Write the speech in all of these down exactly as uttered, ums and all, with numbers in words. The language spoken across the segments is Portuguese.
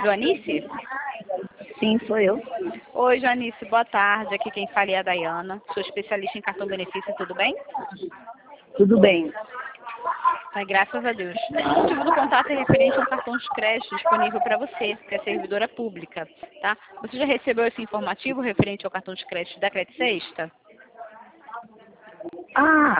Joanice? Sim, sou eu. Oi, Joanice, boa tarde. Aqui quem fala é a Dayana. Sou especialista em cartão benefício, tudo bem? Tudo bem. Ai, graças a Deus. O motivo do contato é referente a um cartão de crédito disponível para você, que é servidora pública, tá? Você já recebeu esse informativo referente ao cartão de crédito da Credit Sexta? Ah,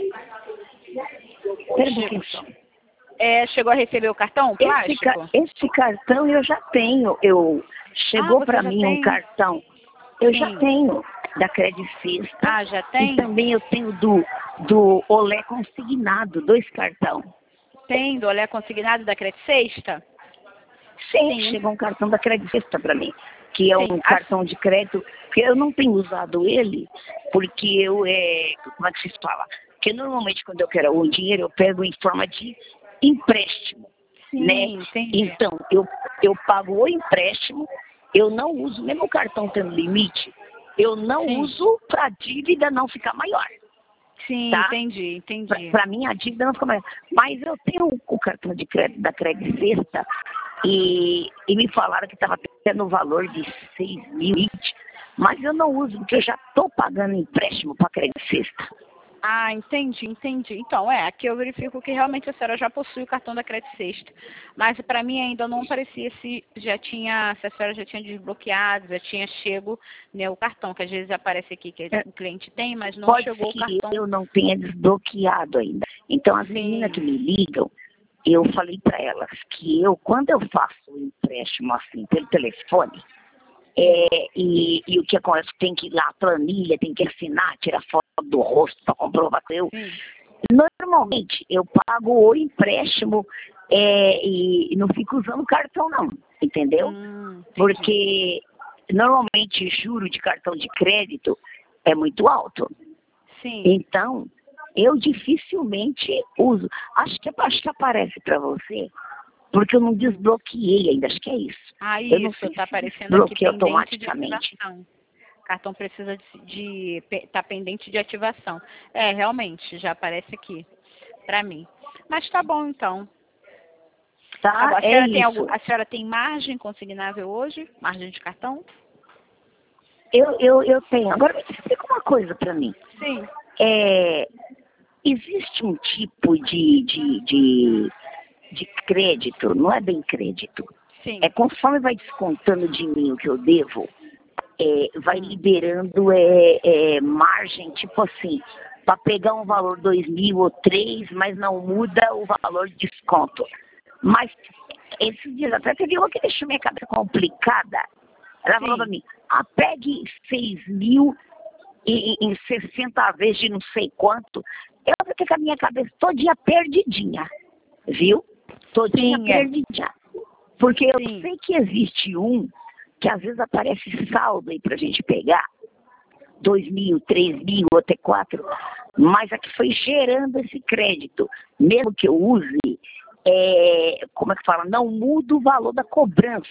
pera um Chegou, pouquinho. é, chegou a receber o cartão Esse, plástico? ca- esse cartão eu já tenho. Eu, Ah, chegou você para já mim um tem? cartão. Eu já Sim. tenho da Credit Sexta. Ah, já E tem? também eu tenho do, do Olé Consignado, dois cartão. Tem do Olé Consignado da Credit Sexta? Sim, Sim. chegou um cartão da Credit Sexta para mim, que é Sim. um Ah, cartão de crédito, que eu não tenho usado ele, porque eu, é, como é que se fala? Porque normalmente quando eu quero um dinheiro, eu pego em forma de empréstimo, né? sim, entendi. Então, eu, eu pago o empréstimo, eu não uso, mesmo o cartão tendo limite, eu não Sim. uso para a dívida não ficar maior. Sim, Tá? entendi, entendi. Para mim a dívida não fica maior. Mas eu tenho o cartão de crédito da Credit Sexta e, e me falaram que estava tendo o valor de seis mil, mas eu não uso, porque eu já estou pagando empréstimo para a Credit Sexta. Ah, entendi, entendi. Então, é, aqui eu verifico que realmente a senhora já possui o cartão da Credit Sexta. Mas para mim ainda não parecia se já tinha, se a senhora já tinha desbloqueado, já tinha chego, né, o cartão, que às vezes aparece aqui que É, o cliente tem, mas não pode ser chegou o que cartão. eu não tenha desbloqueado ainda. Então as meninas Sim, que me ligam, eu falei para elas que eu, quando eu faço o empréstimo assim pelo telefone, É, e, e o que acontece? Tem que ir lá, a planilha, tem que assinar, tirar foto do rosto para comprovar que eu. sim, Normalmente eu pago o empréstimo é, e, e não fico usando cartão não, entendeu? hum, entendi. Porque normalmente juro de cartão de crédito é muito alto. Sim. Então, eu dificilmente uso. Acho que, acho que aparece para você, porque eu não desbloqueei ainda, acho que é isso. Ah, Eu não isso, sei está se aparecendo aqui desbloqueei pendente de automaticamente. ativação. O cartão precisa de, de pe- tá pendente de ativação. É, realmente, já aparece aqui para mim. Mas tá bom então. Tá? Agora, a É senhora tem algo, isso. a senhora tem margem consignável hoje? Margem de cartão? Eu, eu, eu tenho. Agora me explica uma coisa para mim. Sim. É, existe um tipo de, de, de, de crédito, não é bem crédito. Sim. É conforme vai descontando de mim o que eu devo, é, vai Hum. liberando é, é, margem, tipo assim, para pegar um valor dois mil ou três, mas não muda o valor de desconto. Mas esses dias até teve uma que deixou minha cabeça complicada. Ela falou para Sim. mim, ah, pegue seis mil em, em sessenta vezes de não sei quanto. Eu fiquei com a minha cabeça todinha perdidinha, viu? Todinha Sim, é. perdidinha. Porque eu Sim. sei que existe um que às vezes aparece saldo aí pra gente pegar, dois mil, três mil, ou até quatro, mas aqui foi gerando esse crédito. Mesmo que eu use, é, como é que fala? Não muda o valor da cobrança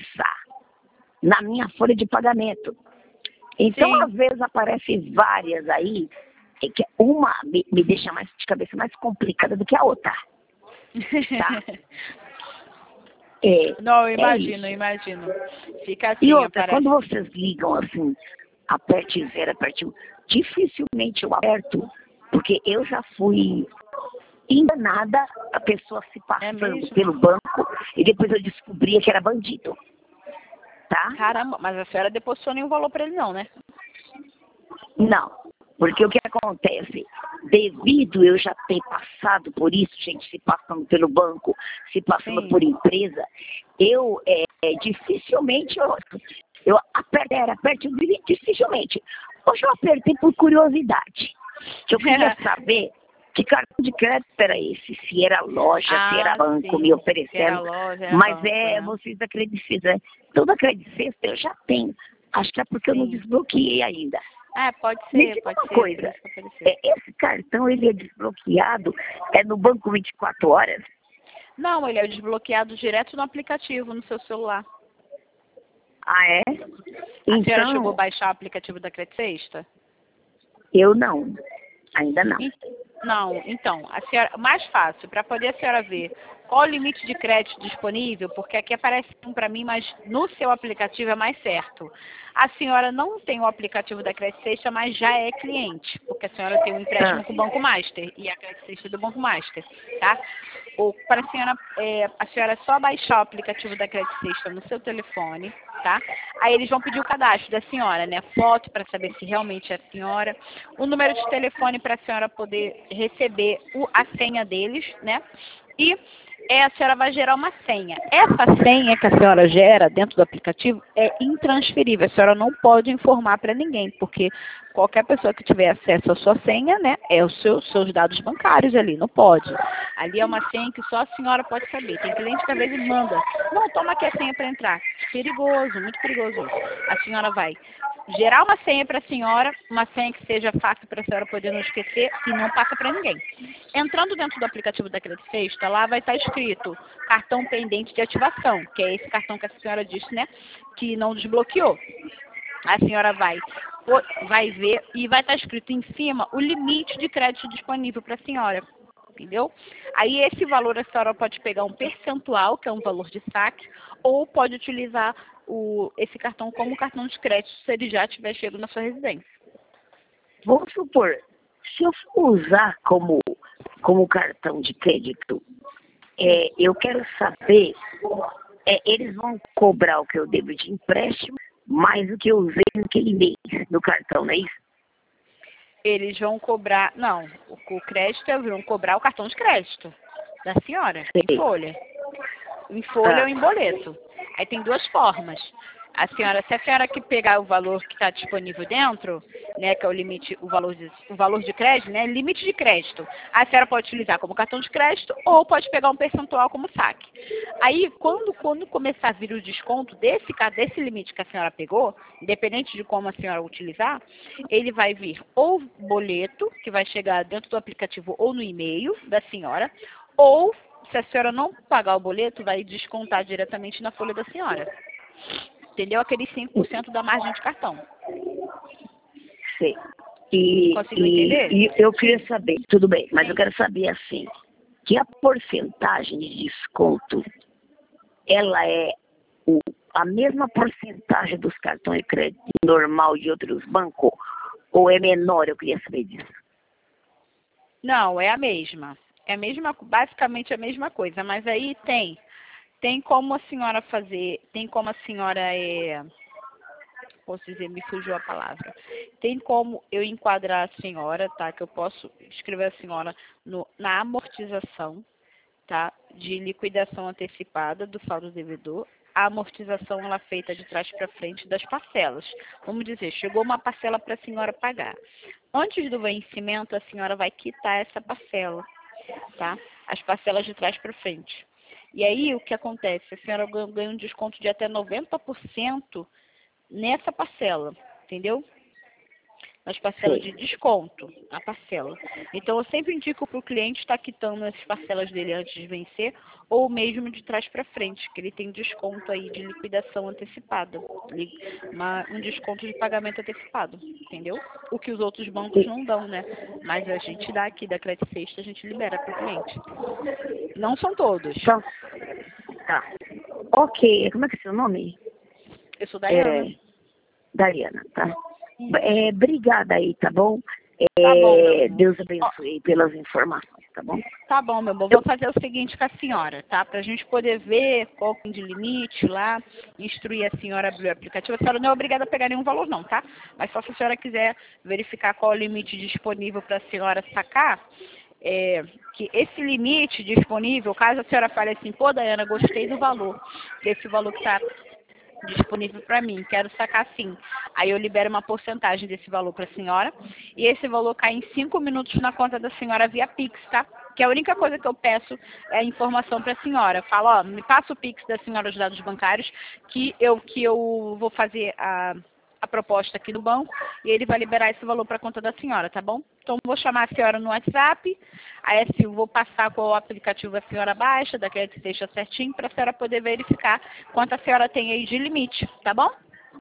na minha folha de pagamento. Então, Sim. às vezes, aparecem várias aí, é que uma me, me deixa mais de cabeça mais complicada do que a outra. Tá? É, Não, eu é imagino, eu isso. imagino. Fica E assim, outra, aparece. quando vocês ligam assim, aperte zero, aperte um, dificilmente eu aperto, porque eu já fui enganada, a pessoa se É passando mesmo? pelo banco, e depois eu descobria que era bandido. Tá? Caramba, mas a senhora depositou nenhum valor para ele não, né? Não, porque o que acontece? Devido eu já ter passado por isso, gente, se passando pelo banco, se passando Sim. por empresa, eu é, dificilmente eu, eu aperto, era, aperto, dificilmente. Hoje eu apertei por curiosidade, que eu queria saber que cartão de crédito era esse, se era loja, Ah, se era banco sim. me Se era oferecendo, loja, era mas banco, é, né? vocês acreditam, né? Toda Credit Sexta eu já tenho. Acho que é porque eu não Sim. desbloqueei ainda. É, pode Me ser, diga pode uma ser, por coisa, isso que apareceu. é, esse cartão ele é desbloqueado é no banco vinte e quatro horas? Não, ele é desbloqueado direto no aplicativo, no seu celular. Ah, é? A senhora chegou a Então, baixar o aplicativo da Credit Sexta? eu não, ainda não. En- Não, então, a senhora, mais fácil, para poder a senhora ver qual o limite de crédito disponível, porque aqui aparece um para mim, mas no seu aplicativo é mais certo. A senhora não tem o aplicativo da Credit Sexta, mas já é cliente, porque a senhora tem um empréstimo Ah, com o Banco Master e a Credit Sexta é do Banco Master, tá? Ou para a senhora, é, a senhora só baixar o aplicativo da Credit Sexta no seu telefone, tá? Aí eles vão pedir o cadastro da senhora, né? Foto para saber se realmente é a senhora, o número de telefone para a senhora poder receber o, a senha deles, né? E é, a senhora vai gerar uma senha. Essa senha que a senhora gera dentro do aplicativo é intransferível. A senhora não pode informar para ninguém, porque qualquer pessoa que tiver acesso à sua senha, né, é os seu, seus dados bancários ali, não pode. Ali é uma senha que só a senhora pode saber. Tem cliente que às vezes manda, não, toma aqui a senha para entrar. Perigoso, muito perigoso isso. A senhora vai gerar uma senha para a senhora, uma senha que seja fácil para a senhora poder não esquecer e não passa para ninguém. Entrando dentro do aplicativo da Credit Sexta, lá vai estar escrito cartão pendente de ativação, que é esse cartão que a senhora disse, né, que não desbloqueou. A senhora vai, vai ver e vai estar escrito em cima o limite de crédito disponível para a senhora. Entendeu? Aí esse valor a senhora pode pegar um percentual, que é um valor de saque, ou pode utilizar o, esse cartão como cartão de crédito, se ele já tiver chego na sua residência. vamos supor, se eu for usar como, como cartão de crédito, é, eu quero saber, é, eles vão cobrar o que eu devo de empréstimo, mais o que eu usei naquele mês no cartão, não é isso? Eles vão cobrar, não, o, o crédito, eles vão cobrar o cartão de crédito da senhora, Sei. em folha. Em folha Ah. ou em boleto. Aí tem duas formas. A senhora, se a senhora que pegar o valor que está disponível dentro, né, que é o limite, o valor de, o valor de crédito, né, limite de crédito, a senhora pode utilizar como cartão de crédito ou pode pegar um percentual como saque. Aí, quando, quando começar a vir o desconto desse, desse limite que a senhora pegou, independente de como a senhora utilizar, ele vai vir ou boleto, que vai chegar dentro do aplicativo ou no e-mail da senhora, ou, se a senhora não pagar o boleto, vai descontar diretamente na folha da senhora. Entendeu? Aqueles cinco por cento da margem de cartão. Sei. E, Conseguiu e, entender? e eu queria saber, tudo bem, mas eu quero saber assim, que a porcentagem de desconto, ela é o, a mesma porcentagem dos cartões de crédito normal de outros bancos, ou é menor? Eu queria saber disso. Não, é a mesma. É a mesma, basicamente a mesma coisa, mas aí tem, tem como a senhora fazer, tem como a senhora é, posso dizer, me fugiu a palavra. Tem como eu enquadrar a senhora, tá? Que eu posso escrever a senhora no, na amortização, tá? De liquidação antecipada do saldo devedor. A amortização ela é feita de trás para frente das parcelas. Vamos dizer, chegou uma parcela para a senhora pagar. Antes do vencimento, a senhora vai quitar essa parcela, tá? As parcelas de trás para frente. E aí, o que acontece? A senhora ganha um desconto de até noventa por cento nessa parcela, entendeu? Nas parcelas de desconto, a parcela. Então, eu sempre indico para o cliente estar quitando as parcelas dele antes de vencer, ou mesmo de trás para frente, que ele tem desconto aí de liquidação antecipada, uma, um desconto de pagamento antecipado, entendeu? O que os outros bancos não dão, né? Mas a gente dá aqui da Credit Sexta, a gente libera para o cliente. Não são todos. Então, tá. Ok, como é que é seu nome? Eu sou Daiana. É, Daiana, tá? É, obrigada aí, tá bom? É, Tá bom, meu amor. Deus abençoe Ó, pelas informações, tá bom? Tá bom, meu amor. Vou fazer o seguinte com a senhora, tá? Pra gente poder ver qual é o de limite lá, instruir a senhora a abrir o aplicativo. A senhora não é obrigada a pegar nenhum valor, não, tá? Mas só se a senhora quiser verificar qual é o limite disponível para a senhora sacar, é, que esse limite disponível, caso a senhora fale assim, pô, Daiana, gostei do valor, desse valor que está disponível para mim, quero sacar sim. Aí eu libero uma porcentagem desse valor para a senhora e esse valor cai em cinco minutos na conta da senhora via Pix, tá? Que a única coisa que eu peço é a informação para a senhora. Falo, ó, me passa o Pix da senhora, os dados bancários, que eu, que eu vou fazer a, a proposta aqui no banco e ele vai liberar esse valor para a conta da senhora, tá bom? Então, vou chamar a senhora no WhatsApp, aí assim, eu vou passar qual o aplicativo a senhora baixa, daquele que deixa certinho, para a senhora poder verificar quanto a senhora tem aí de limite, tá bom?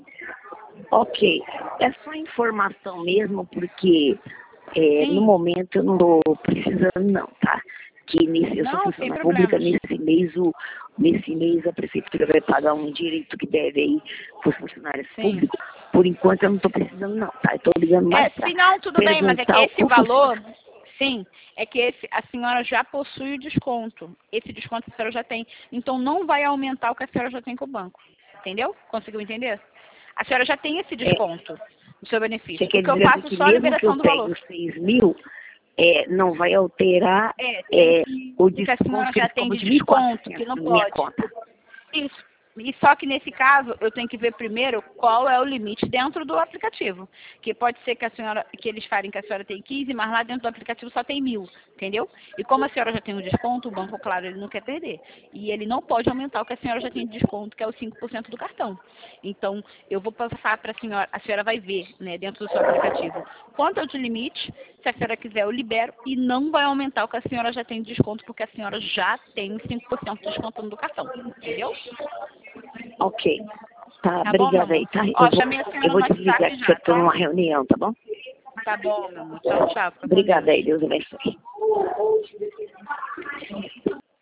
Ok. É só informação mesmo, porque é, no momento eu não estou precisando não, tá? que nesse, eu sou Não, sem funcionária pública, problemas. nesse mês, o, nesse mês a prefeitura vai pagar um direito que deve aí para os funcionários Sim. públicos. Por enquanto eu não estou precisando não, tá? Eu estou ligando mais É, para se não, tudo bem, mas é que perguntar esse o valor, sim, é que esse, a senhora já possui o desconto. Esse desconto a senhora já tem. Então não vai aumentar o que a senhora já tem com o banco. Entendeu? Conseguiu entender? A senhora já tem esse desconto no seu Você benefício. quer O que eu dizer assim, faço que só a mesmo que liberação eu do pegue valor. os seis mil, é, não vai alterar É, tem é, que, o o que a senhora desconto que já eles tem cobram de de mil e desconto, que quatrocentos não na minha pode. conta. Isso. E só que nesse caso, eu tenho que ver primeiro qual é o limite dentro do aplicativo. Que pode ser que a senhora, que eles falem que a senhora tem quinze, mas lá dentro do aplicativo só tem mil, entendeu? E como a senhora já tem um desconto, o banco, claro, ele não quer perder. E ele não pode aumentar o que a senhora já tem de desconto, que é os cinco por cento do cartão. Então, eu vou passar para a senhora, a senhora vai ver, né, dentro do seu aplicativo, quanto é o de limite. Se a senhora quiser, eu libero e não vai aumentar o que a senhora já tem de desconto, porque a senhora já tem os cinco por cento descontando do cartão, entendeu? Ok. Tá, Tá bom, meu obrigada amor? aí, tá? Eu Ó, vou, chamei a eu senhora vou no desligar WhatsApp porque eu já, tô tá? numa reunião, tá bom? Tá bom, meu amor. Tchau, tchau. Fica com Deus. Obrigada aí, Deus abençoe.